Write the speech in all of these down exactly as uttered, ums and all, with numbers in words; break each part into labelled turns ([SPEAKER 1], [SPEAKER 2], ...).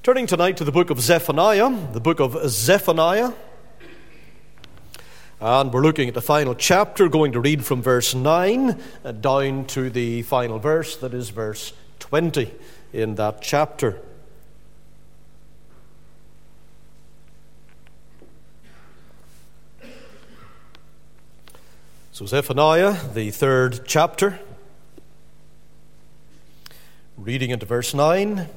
[SPEAKER 1] Turning tonight to the book of Zephaniah, the book of Zephaniah. And we're looking at the final chapter, going to read from verse nine down to the final verse, that is verse twenty in that chapter. So Zephaniah, the third chapter, reading into verse nine.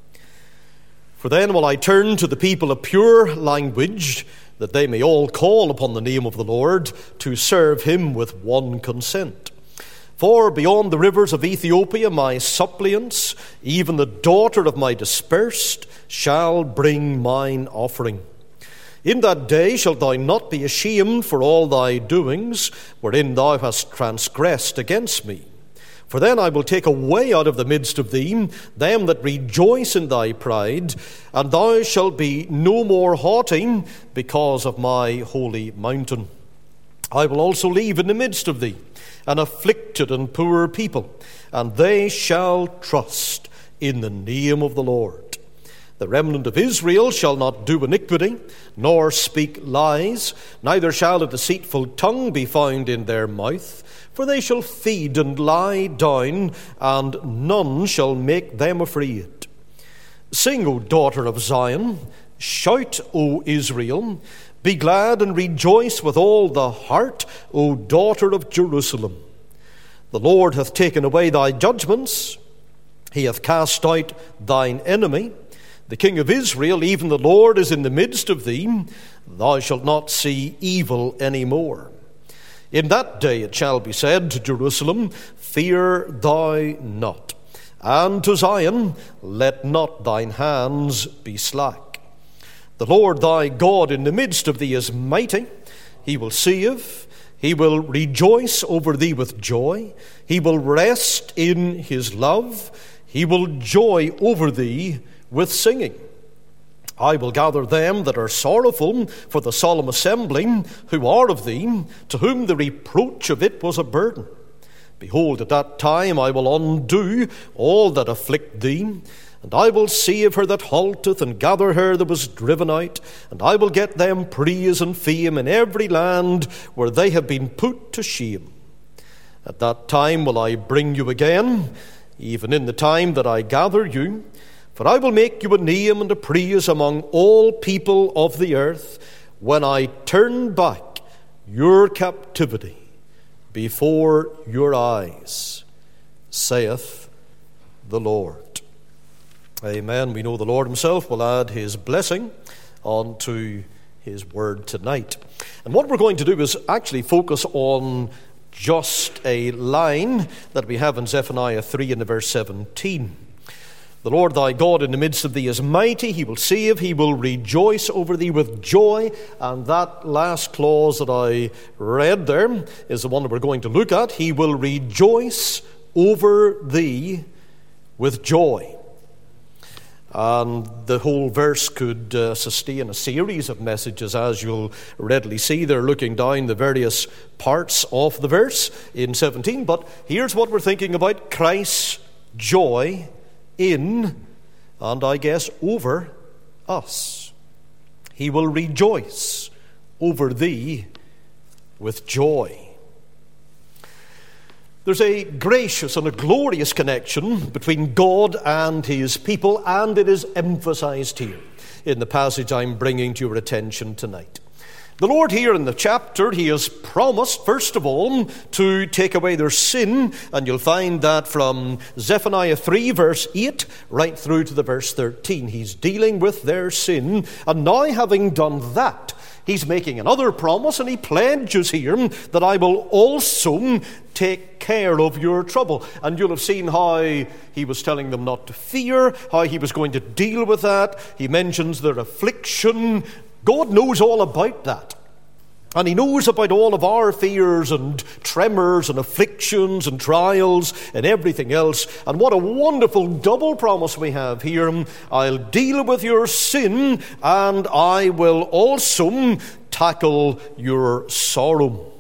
[SPEAKER 1] For then will I turn to the people a pure language, that they may all call upon the name of the Lord, to serve him with one consent. For beyond the rivers of Ethiopia my suppliants, even the daughter of my dispersed, shall bring mine offering. In that day shalt thou not be ashamed for all thy doings, wherein thou hast transgressed against me. For then I will take away out of the midst of thee them that rejoice in thy pride, and thou shalt be no more haughty because of my holy mountain. I will also leave in the midst of thee an afflicted and poor people, and they shall trust in the name of the Lord. The remnant of Israel shall not do iniquity, nor speak lies, neither shall a deceitful tongue be found in their mouth. For they shall feed and lie down, and none shall make them afraid. Sing, O daughter of Zion, shout, O Israel, be glad and rejoice with all the heart, O daughter of Jerusalem. The Lord hath taken away thy judgments, he hath cast out thine enemy. The King of Israel, even the Lord, is in the midst of thee. Thou shalt not see evil any more. In that day it shall be said to Jerusalem, fear thou not. And to Zion, let not thine hands be slack. The Lord thy God in the midst of thee is mighty. He will save. He will rejoice over thee with joy. He will rest in his love. He will joy over thee with singing. I will gather them that are sorrowful for the solemn assembly, who are of thee, to whom the reproach of it was a burden. Behold, at that time I will undo all that afflict thee, and I will save her that halteth, and gather her that was driven out, and I will get them praise and fame in every land where they have been put to shame. At that time will I bring you again, even in the time that I gather you. For I will make you a name and a praise among all people of the earth, when I turn back your captivity before your eyes, saith the Lord. Amen. We know the Lord himself will add his blessing onto his word tonight. And what we're going to do is actually focus on just a line that we have in Zephaniah three in the verse seventeen. The Lord thy God in the midst of thee is mighty. He will save. He will rejoice over thee with joy. And that last clause that I read there is the one that we're going to look at. He will rejoice over thee with joy. And the whole verse could uh, sustain a series of messages, as you'll readily see. They're looking down the various parts of the verse in seventeen. But here's what we're thinking about: Christ's joy in, and I guess over, us. He will rejoice over thee with joy. There's a gracious and a glorious connection between God and his people, and it is emphasized here in the passage I'm bringing to your attention tonight. The Lord here in the chapter, he has promised, first of all, to take away their sin, and you'll find that from Zephaniah three, verse eight, right through to the verse thirteen. He's dealing with their sin, and now having done that, he's making another promise, and he pledges here that I will also take care of your trouble. And you'll have seen how he was telling them not to fear, how he was going to deal with that. He mentions their affliction. God knows all about that. And he knows about all of our fears and tremors and afflictions and trials and everything else. And what a wonderful double promise we have here. I'll deal with your sin, and I will also tackle your sorrow.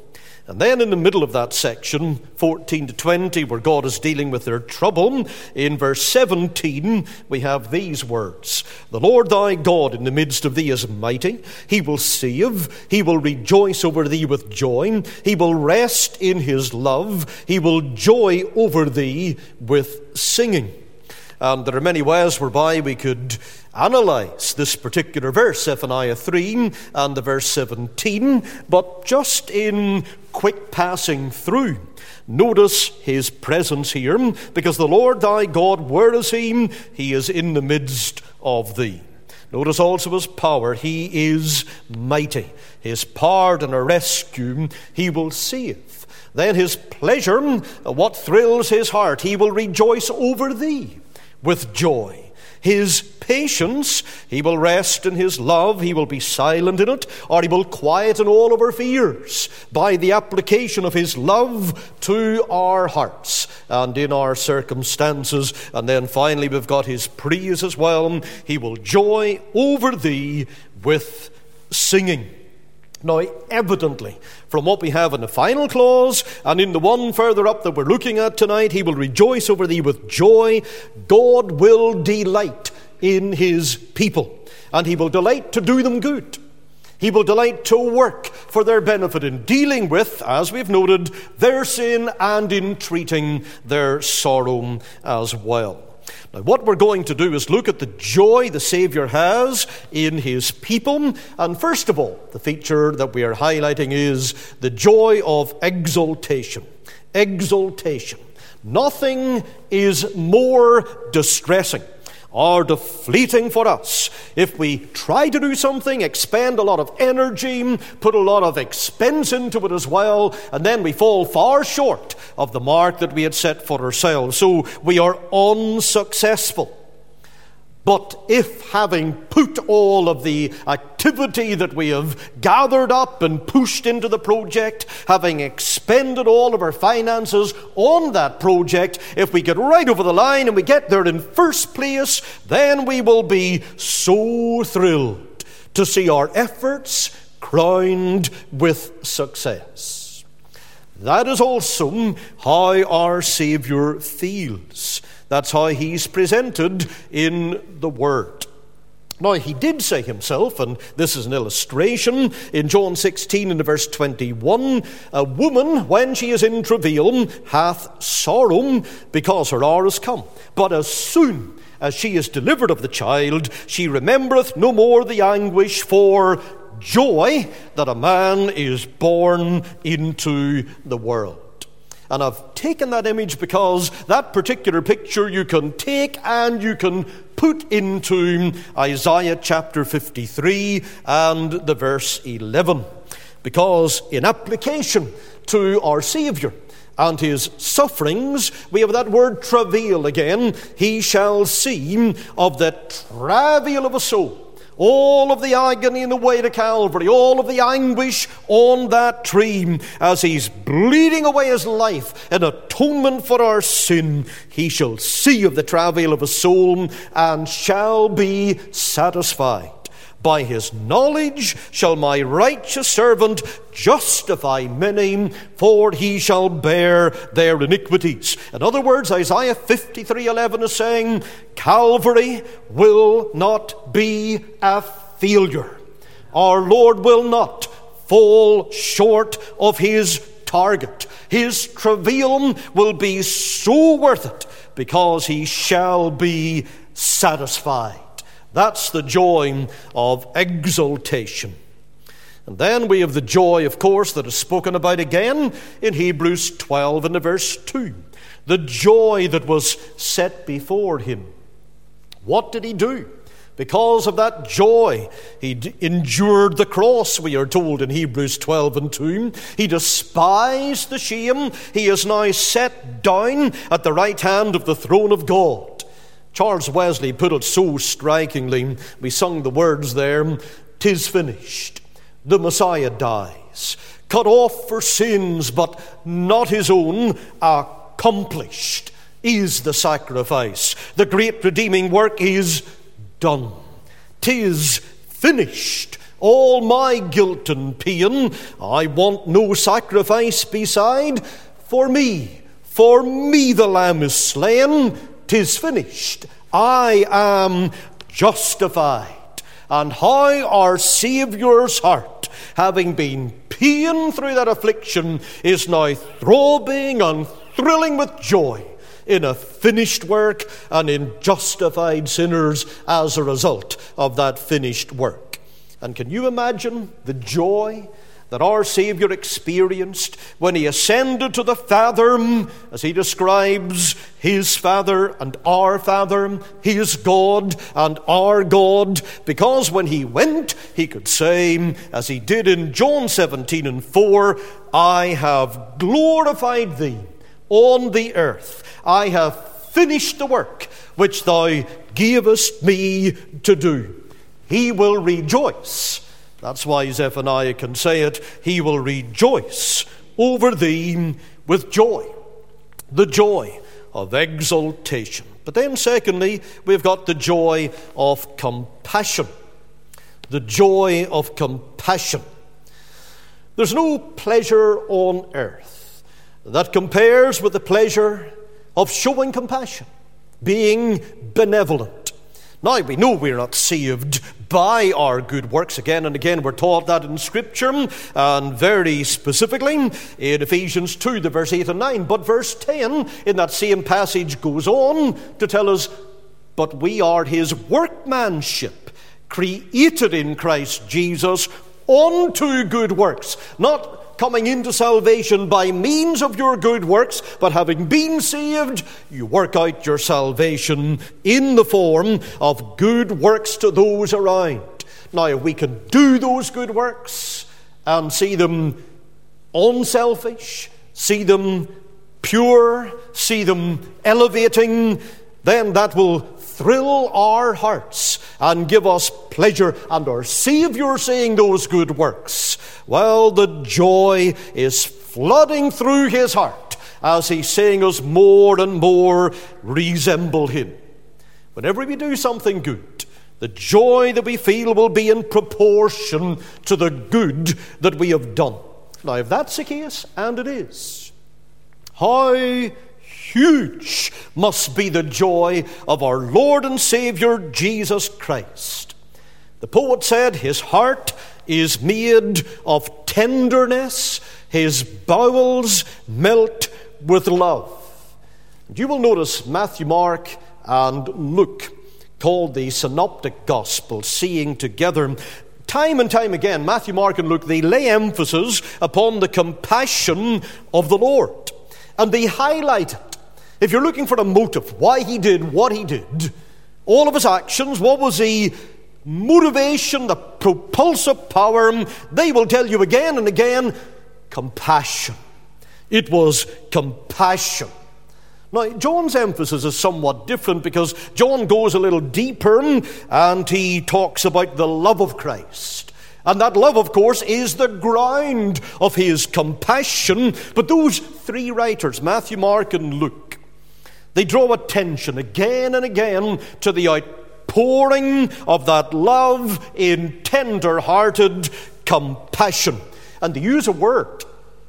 [SPEAKER 1] And then in the middle of that section, fourteen to twenty, where God is dealing with their trouble, in verse seventeen, we have these words. The Lord thy God in the midst of thee is mighty. He will save. He will rejoice over thee with joy. He will rest in his love. He will joy over thee with singing. And there are many ways whereby we could analyze this particular verse, Zephaniah three and the verse seventeen, but just in quick passing through, notice his presence here, because the Lord thy God, where is he? He is in the midst of thee. Notice also his power. He is mighty. His pardon or rescue, he will save. Then his pleasure, what thrills his heart, he will rejoice over thee with joy. His patience, he will rest in his love, he will be silent in it, or he will quieten all of our fears by the application of his love to our hearts and in our circumstances. And then finally we've got his praise as well. He will joy over thee with singing. Now, evidently, from what we have in the final clause and in the one further up that we're looking at tonight, he will rejoice over thee with joy. God will delight in his people, and he will delight to do them good. He will delight to work for their benefit in dealing with, as we've noted, their sin and in treating their sorrow as well. Now, what we're going to do is look at the joy the Saviour has in his people. And first of all, the feature that we are highlighting is the joy of exaltation. Exaltation. Nothing is more distressing or defleeting for us if we try to do something, expend a lot of energy, put a lot of expense into it as well, and then we fall far short of the mark that we had set for ourselves. So we are unsuccessful. But if, having put all of the activity that we have gathered up and pushed into the project, having expended all of our finances on that project, if we get right over the line and we get there in first place, then we will be so thrilled to see our efforts crowned with success. That is also how our Saviour feels. That's how he's presented in the Word. Now, he did say himself, and this is an illustration, in John sixteen and verse twenty-one, a woman, when she is in travail, hath sorrow, because her hour is come. But as soon as she is delivered of the child, she remembereth no more the anguish for joy that a man is born into the world. And I've taken that image because that particular picture you can take and you can put into Isaiah chapter fifty-three and the verse eleven. Because in application to our Saviour and his sufferings, we have that word travail again. He shall see of the travail of a soul. All of the agony in the way to Calvary, all of the anguish on that tree, as he's bleeding away his life in atonement for our sin, he shall see of the travail of his soul and shall be satisfied. By his knowledge shall my righteous servant justify many, for he shall bear their iniquities. In other words, Isaiah fifty-three eleven is saying, Calvary will not be a failure. Our Lord will not fall short of his target. His travail will be so worth it, because he shall be satisfied. That's the joy of exaltation. And then we have the joy, of course, that is spoken about again in Hebrews twelve and verse two. The joy that was set before him. What did he do? Because of that joy, he d- endured the cross, we are told in Hebrews twelve and two. He despised the shame. He is now set down at the right hand of the throne of God. Charles Wesley put it so strikingly. We sung the words there. "'Tis finished. The Messiah dies. Cut off for sins, but not his own. Accomplished is the sacrifice. The great redeeming work is done. 'Tis finished. all my guilt and pain. I want no sacrifice beside. For me, for me the Lamb is slain. 'Tis finished. I am justified. And how our Saviour's heart, having been pained through that affliction, is now throbbing and thrilling with joy in a finished work and in justified sinners as a result of that finished work. And can you imagine the joy that our Saviour experienced when he ascended to the Father, as he describes his Father and our Father, his God and our God, because when he went, he could say, as he did in John seventeen and four, I have glorified thee on the earth. I have finished the work which thou gavest me to do. He will rejoice. That's why Zephaniah can say it. He will rejoice over thee with joy. The joy of exaltation. But then secondly, we've got the joy of compassion. The joy of compassion. There's no pleasure on earth that compares with the pleasure of showing compassion, being benevolent. Now, we know we're not saved by our good works. Again and again, we're taught that in Scripture, and very specifically in Ephesians two, the verse eight and nine. But verse ten in that same passage goes on to tell us, but we are his workmanship, created in Christ Jesus unto good works. Not coming into salvation by means of your good works, but having been saved, you work out your salvation in the form of good works to those around. Now, if we can do those good works and see them unselfish, see them pure, see them elevating, then that will thrill our hearts and give us pleasure. And our Saviour seeing those good works, well, the joy is flooding through his heart as he's seeing us more and more resemble him. Whenever we do something good, the joy that we feel will be in proportion to the good that we have done. Now, if that's the case, and it is, how huge must be the joy of our Lord and Saviour Jesus Christ. The poet said, his heart is made of tenderness, his bowels melt with love. And you will notice Matthew, Mark, and Luke, called the Synoptic Gospels, seeing together. Time and time again, Matthew, Mark, and Luke, they lay emphasis upon the compassion of the Lord. And they highlight it. If you're looking for a motive, why he did what he did, all of his actions, what was the motivation, the propulsive power, they will tell you again and again, compassion. It was compassion. Now, John's emphasis is somewhat different because John goes a little deeper and he talks about the love of Christ. And that love, of course, is the ground of his compassion. But those three writers, Matthew, Mark, and Luke, they draw attention again and again to the outpouring of that love in tender-hearted compassion. And they use a word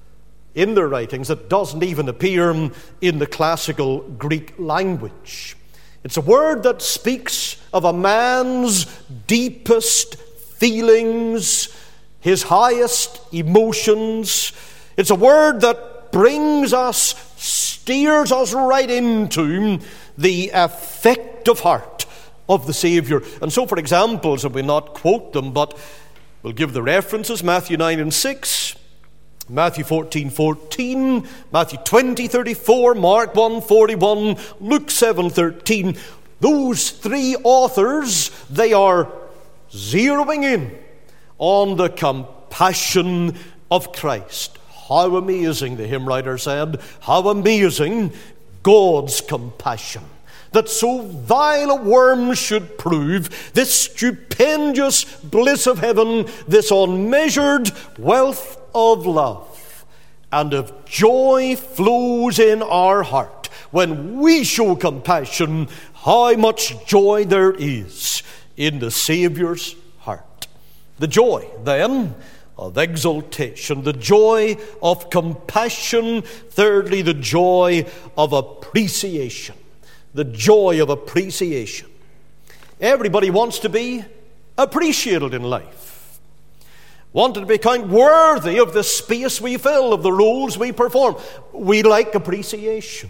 [SPEAKER 1] in their writings that doesn't even appear in the classical Greek language. It's a word that speaks of a man's deepest feelings, his highest emotions. It's a word that brings us, steers us right into the affective heart of the Saviour. And so, for examples, and we'll not quote them, but we'll give the references, Matthew nine and six, Matthew fourteen fourteen, Matthew twenty thirty-four, Mark one forty-one, Luke seven thirteen. Those three authors, they are zeroing in on the compassion of Christ. How amazing, the hymn writer said, how amazing God's compassion, that so vile a worm should prove this stupendous bliss of heaven, this unmeasured wealth of love and of joy flows in our heart. When we show compassion, how much joy there is in the Saviour's heart. The joy, then, of exaltation, the joy of compassion. Thirdly, the joy of appreciation. The joy of appreciation. Everybody wants to be appreciated in life. Wanted to be counted worthy of the space we fill, of the roles we perform. We like appreciation.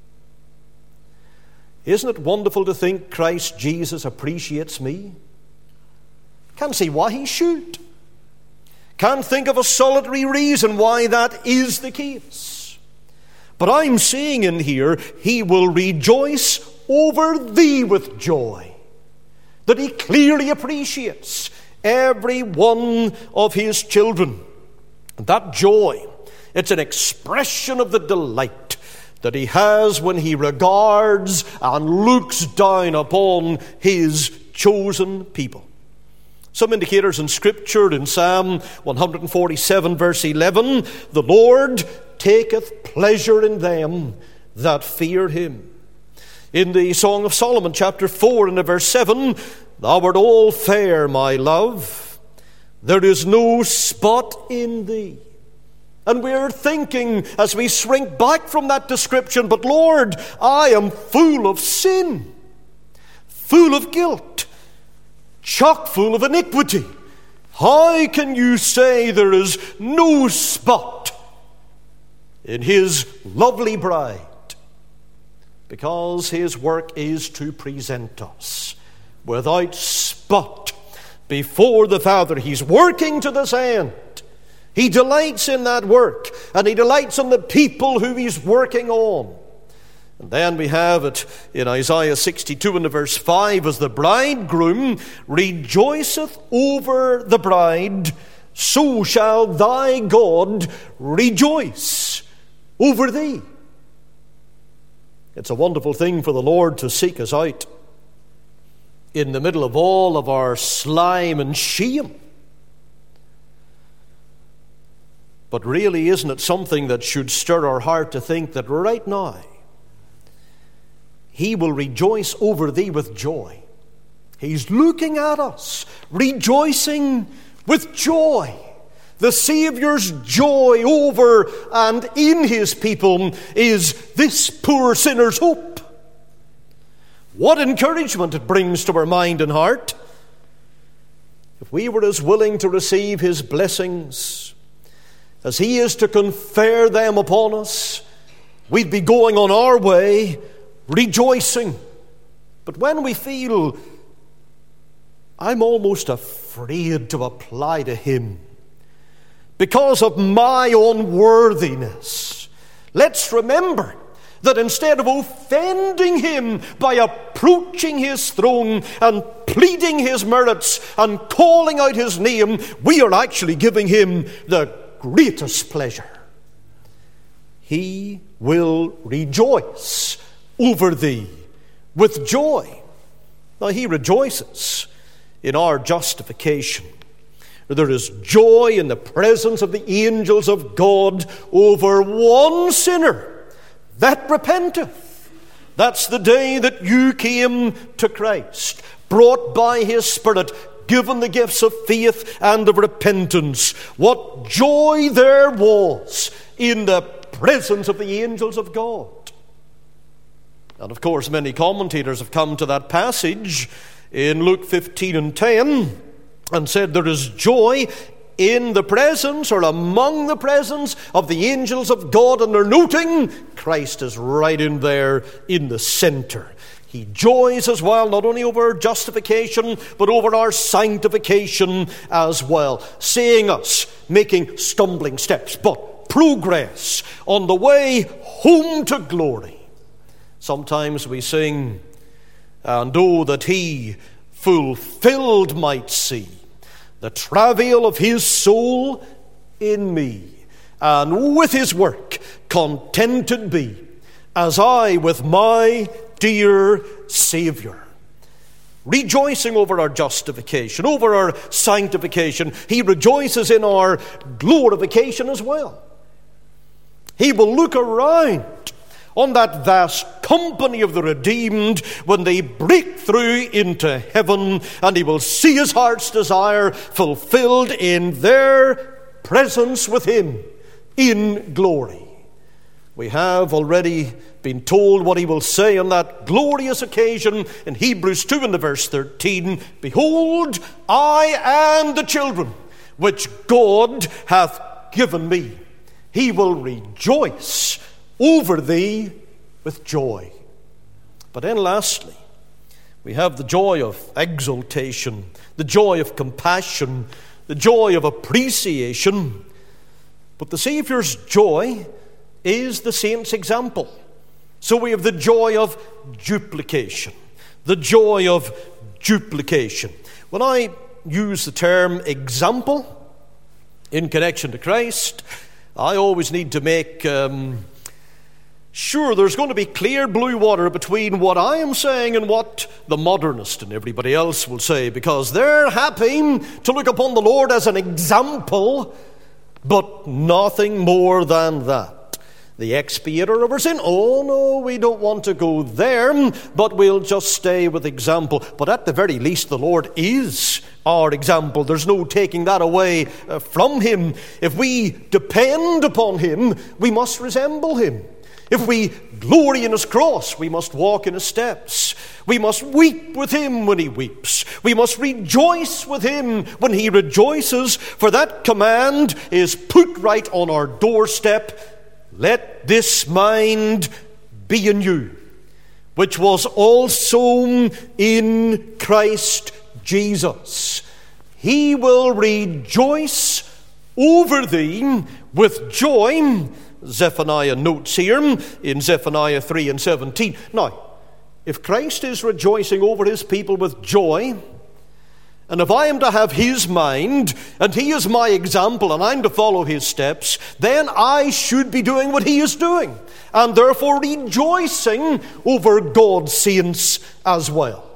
[SPEAKER 1] Isn't it wonderful to think Christ Jesus appreciates me? Can't see why he should. Can't think of a solitary reason why that is the case. But I'm seeing in here, he will rejoice over thee with joy. That he clearly appreciates every one of his children. And that joy, it's an expression of the delight that he has when he regards and looks down upon his chosen people. Some indicators in Scripture, in Psalm one forty-seven, verse eleven, the Lord taketh pleasure in them that fear him. In the Song of Solomon, chapter four, and verse seven, thou art all fair, my love, there is no spot in thee. And we're thinking as we shrink back from that description, but Lord, I am full of sin, full of guilt, chock full of iniquity. How can you say there is no spot in his lovely bride? Because his work is to present us without spot before the Father. He's working to this end. He delights in that work, and he delights in the people who he's working on. And then we have it in Isaiah sixty-two and verse five, as the bridegroom rejoiceth over the bride, so shall thy God rejoice over thee. It's a wonderful thing for the Lord to seek us out in the middle of all of our slime and shame. But really, isn't it something that should stir our heart to think that right now he will rejoice over thee with joy? He's looking at us, rejoicing with joy. The Saviour's joy over and in his people is this poor sinner's hope. What encouragement it brings to our mind and heart. If we were as willing to receive his blessings as he is to confer them upon us, we'd be going on our way rejoicing. But when we feel, I'm almost afraid to apply to him because of my unworthiness, let's remember that instead of offending him by approaching his throne and pleading his merits and calling out his name, we are actually giving him the greatest pleasure. He will rejoice over thee with joy. Now, he rejoices in our justification. There is joy in the presence of the angels of God over one sinner that repenteth. That's the day that you came to Christ, brought by his Spirit, given the gifts of faith and of repentance. What joy there was in the presence of the angels of God. And of course, many commentators have come to that passage in Luke fifteen and ten and said there is joy in the presence or among the presence of the angels of God, and they're noting Christ is right in there in the center. He joys as well, not only over our justification, but over our sanctification as well, seeing us making stumbling steps, but progress on the way home to glory. Sometimes we sing, and oh, that he fulfilled might see the travail of his soul in me, and with his work contented be, as I with my dear Saviour. Rejoicing over our justification, over our sanctification, he rejoices in our glorification as well. He will look around on that vast company of the redeemed when they break through into heaven, and he will see his heart's desire fulfilled in their presence with him in glory. We have already been told what he will say on that glorious occasion in Hebrews two and the verse thirteen. Behold, I and the children which God hath given me. He will rejoice over thee with joy. But then lastly, we have the joy of exaltation, the joy of compassion, the joy of appreciation. But the Saviour's joy is the saint's example. So we have the joy of duplication. The joy of duplication. When I use the term example in connection to Christ, I always need to make um, sure there's going to be clear blue water between what I am saying and what the modernist and everybody else will say, because they're happy to look upon the Lord as an example, but nothing more than that. The expiator of our sin. Oh no, we don't want to go there, but we'll just stay with example. But at the very least, the Lord is our example. There's no taking that away uh, from him. If we depend upon him, we must resemble him. If we glory in his cross, we must walk in his steps. We must weep with him when he weeps. We must rejoice with him when he rejoices, for that command is put right on our doorstep. Let this mind be in you, which was also in Christ Jesus. He will rejoice over thee with joy. Zephaniah notes here in Zephaniah three and seventeen. Now, if Christ is rejoicing over his people with joy, and if I am to have his mind, and he is my example, and I'm to follow his steps, then I should be doing what he is doing, and therefore rejoicing over God's saints as well.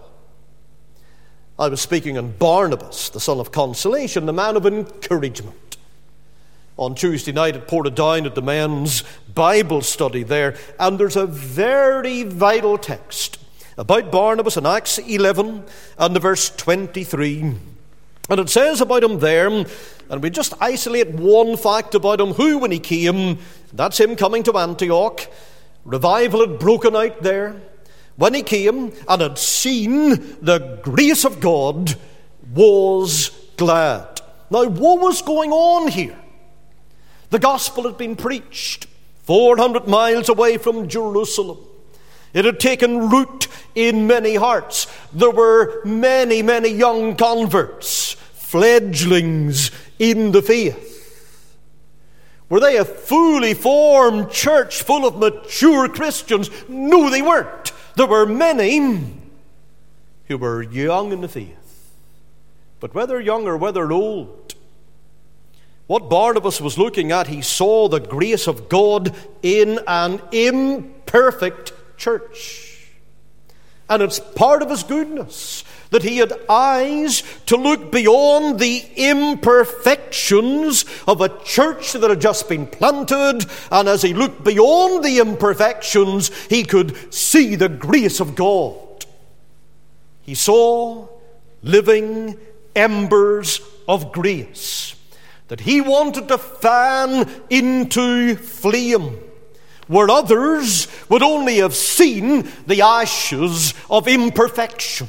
[SPEAKER 1] I was speaking on Barnabas, the son of consolation, the man of encouragement, on Tuesday night at Portadown at the men's Bible study there, and there's a very vital text about Barnabas in Acts eleven and the verse twenty-three. And it says about him there, and we just isolate one fact about him, who when he came, that's him coming to Antioch, revival had broken out there. When he came and had seen the grace of God, was glad. Now, what was going on here? The gospel had been preached four hundred miles away from Jerusalem. It had taken root in many hearts. There were many, many young converts, fledglings in the faith. Were they a fully formed church full of mature Christians? No, they weren't. There were many who were young in the faith. But whether young or whether old, what Barnabas was looking at, he saw the grace of God in an imperfect church. And it's part of his goodness that he had eyes to look beyond the imperfections of a church that had just been planted, and as he looked beyond the imperfections, he could see the grace of God. He saw living embers of grace that he wanted to fan into flame, where others would only have seen the ashes of imperfection.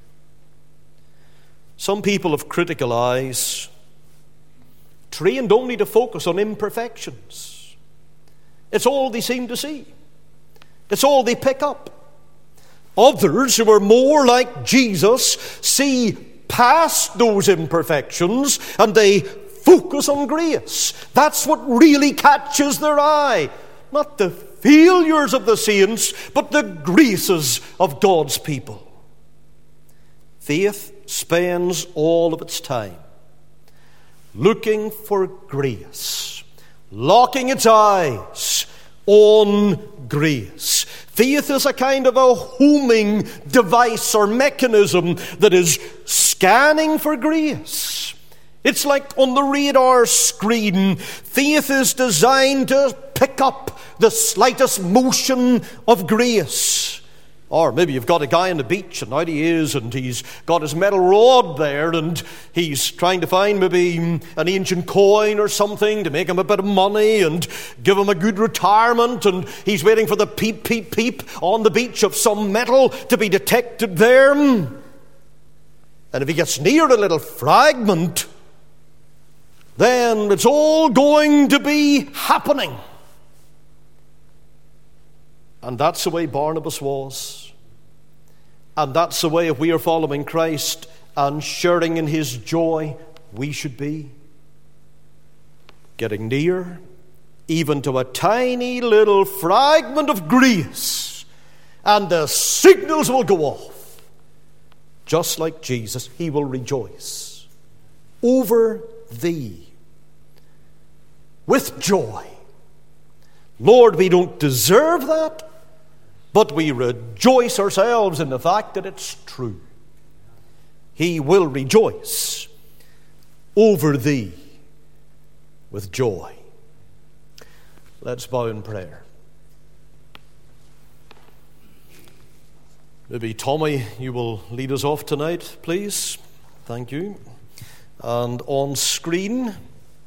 [SPEAKER 1] Some people have critical eyes, trained only to focus on imperfections. It's all they seem to see. It's all they pick up. Others who are more like Jesus see past those imperfections and they focus on grace. That's what really catches their eye. Not the failures of the saints, but the graces of God's people. Faith spends all of its time looking for grace, locking its eyes on grace. Faith is a kind of a homing device or mechanism that is scanning for grace. It's like on the radar screen. Faith is designed to pick up the slightest motion of grace. Or maybe you've got a guy on the beach, and out he is, and he's got his metal rod there, and he's trying to find maybe an ancient coin or something to make him a bit of money and give him a good retirement, and he's waiting for the peep, peep, peep on the beach of some metal to be detected there. And if he gets near a little fragment, then it's all going to be happening. And that's the way Barnabas was. And that's the way, if we are following Christ and sharing in his joy, we should be. Getting near, even to a tiny little fragment of grace, and the signals will go off. Just like Jesus, he will rejoice over thee with joy. Lord, we don't deserve that, but we rejoice ourselves in the fact that it's true. He will rejoice over thee with joy. Let's bow in prayer. Maybe Tommy, you will lead us off tonight, please. Thank you. And on screen,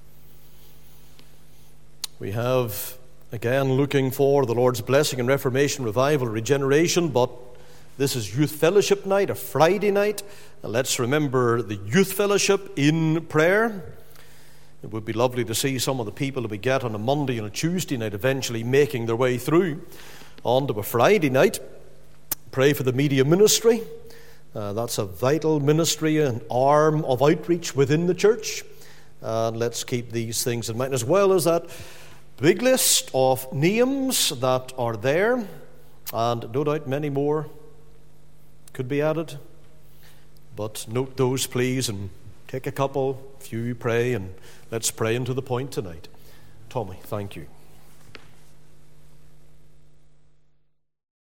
[SPEAKER 1] we have, again, looking for the Lord's blessing and reformation, revival, regeneration, but this is Youth Fellowship night, a Friday night. And let's remember the Youth Fellowship in prayer. It would be lovely to see some of the people that we get on a Monday and a Tuesday night eventually making their way through onto a Friday night. Pray for the media ministry. Uh, that's a vital ministry, an arm of outreach within the church. And uh, let's keep these things in mind, as well as that big list of names that are there, and no doubt many more could be added. But note those, please, and take a couple, few pray, and let's pray into the point tonight. Tommy, thank you.